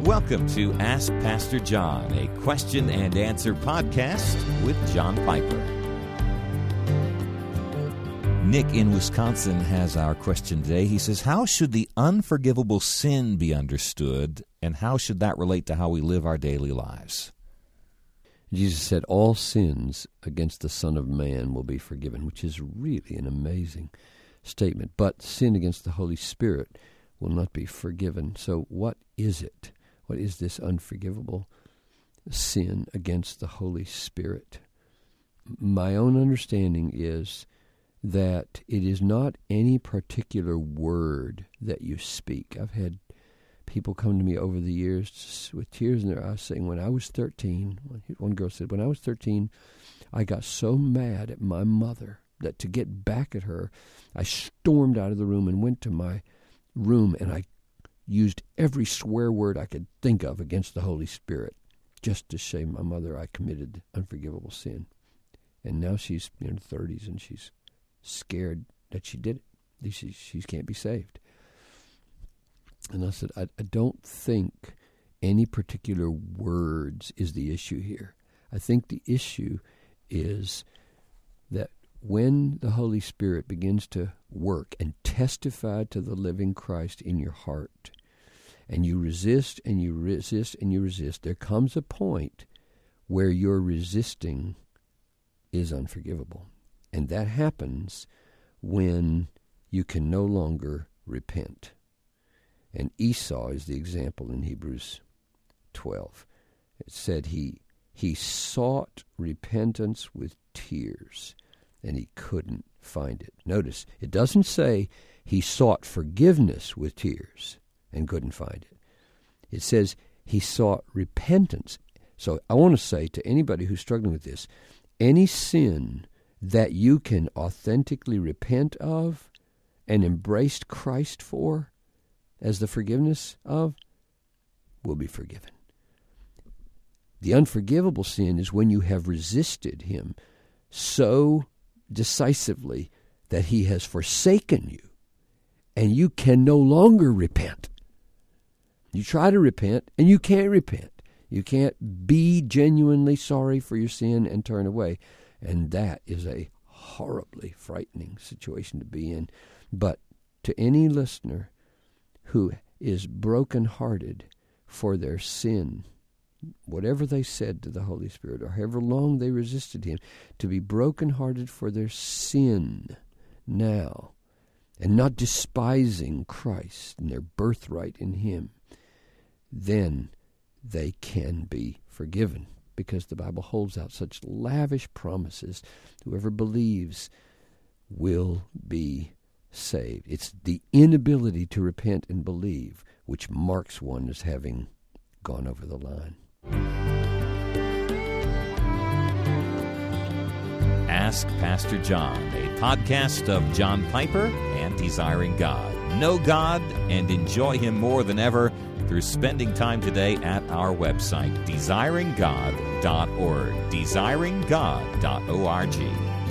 Welcome to Ask Pastor John, a question and answer podcast with John Piper. Nick in Wisconsin has our question today. He says, how should the unforgivable sin be understood, and how should that relate to how we live our daily lives? Jesus said, all sins against the Son of Man will be forgiven, which is really an amazing statement. But sin against the Holy Spirit will not be forgiven. So what is it? What is this unforgivable sin against the Holy Spirit? My own understanding is that it is not any particular word that you speak. I've had people come to me over the years with tears in their eyes saying, when I was 13, one girl said, when I was 13, I got so mad at my mother that to get back at her, I stormed out of the room and went to my room and I used every swear word I could think of against the Holy Spirit just to show my mother I committed unforgivable sin. And now she's in her 30s and she's scared that she did it. She can't be saved. And I said, I don't think any particular words is the issue here. I think the issue is that when the Holy Spirit begins to work and testify to the living Christ in your heart, and you resist and you resist and you resist, there comes a point where your resisting is unforgivable. And that happens when you can no longer repent. And Esau is the example in Hebrews 12. It said he sought repentance with tears, and he couldn't find it. Notice, it doesn't say he sought forgiveness with tears and couldn't find it. It says he sought repentance. So I want to say to anybody who's struggling with this, any sin that you can authentically repent of and embrace Christ for as the forgiveness of will be forgiven. The unforgivable sin is when you have resisted him so decisively that he has forsaken you and you can no longer repent. You try to repent and you can't repent. You can't be genuinely sorry for your sin and turn away. And that is a horribly frightening situation to be in. But to any listener who is brokenhearted for their sin, whatever they said to the Holy Spirit or however long they resisted him, to be brokenhearted for their sin now and not despising Christ and their birthright in him, then they can be forgiven, because the Bible holds out such lavish promises. Whoever believes will be saved. It's the inability to repent and believe which marks one as having gone over the line. Ask Pastor John, a podcast of John Piper and Desiring God. Know God and enjoy him more than ever through spending time today at our website, desiringgod.org, desiringgod.org.